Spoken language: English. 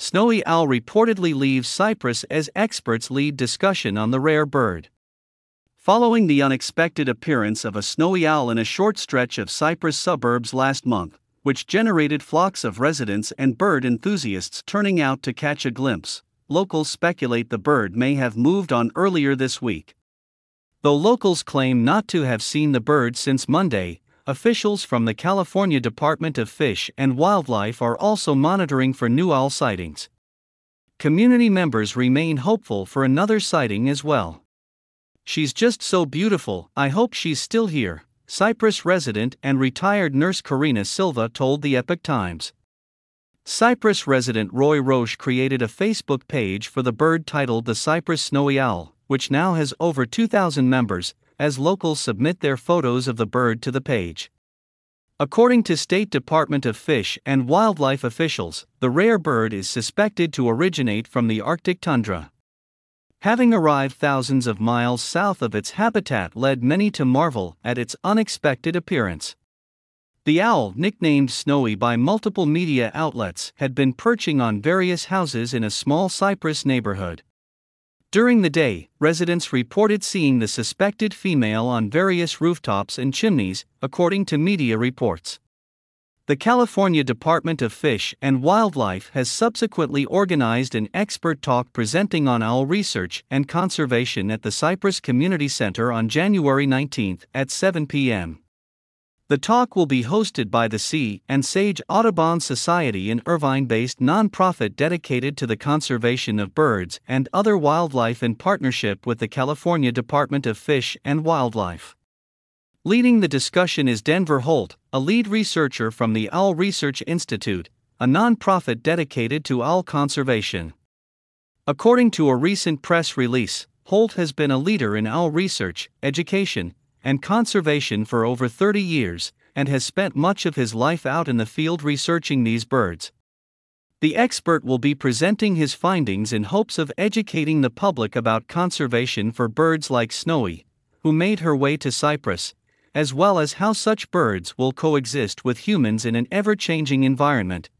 Snowy owl reportedly leaves Cyprus as experts lead discussion on the rare bird. Following the unexpected appearance of a snowy owl in a short stretch of Cyprus suburbs last month, which generated flocks of residents and bird enthusiasts turning out to catch a glimpse, locals speculate the bird may have moved on earlier this week. Though locals claim not to have seen the bird since Monday, officials from the California Department of Fish and Wildlife are also monitoring for new owl sightings. Community members remain hopeful for another sighting as well. "She's just so beautiful, I hope she's still here," Cyprus resident and retired nurse Karina Silva told the Epoch Times. Cyprus resident Roy Roche created a Facebook page for the bird titled The Cyprus Snowy Owl, which now has over 2,000 members, as locals submit their photos of the bird to the page. According to State Department of Fish and Wildlife officials, the rare bird is suspected to originate from the Arctic tundra. Having arrived thousands of miles south of its habitat led many to marvel at its unexpected appearance. The owl, nicknamed Snowy by multiple media outlets, had been perching on various houses in a small Cyprus neighborhood. During the day, residents reported seeing the suspected female on various rooftops and chimneys, according to media reports. The California Department of Fish and Wildlife has subsequently organized an expert talk presenting on owl research and conservation at the Cyprus Community Center on January 19 at 7 p.m. The talk will be hosted by the Sea and Sage Audubon Society, an Irvine-based nonprofit dedicated to the conservation of birds and other wildlife in partnership with the California Department of Fish and Wildlife. Leading the discussion is Denver Holt, a lead researcher from the Owl Research Institute, a nonprofit dedicated to owl conservation. According to a recent press release, Holt has been a leader in owl research, education, and conservation for over 30 years, and has spent much of his life out in the field researching these birds. The expert will be presenting his findings in hopes of educating the public about conservation for birds like Snowy, who made her way to Cyprus, as well as how such birds will coexist with humans in an ever-changing environment,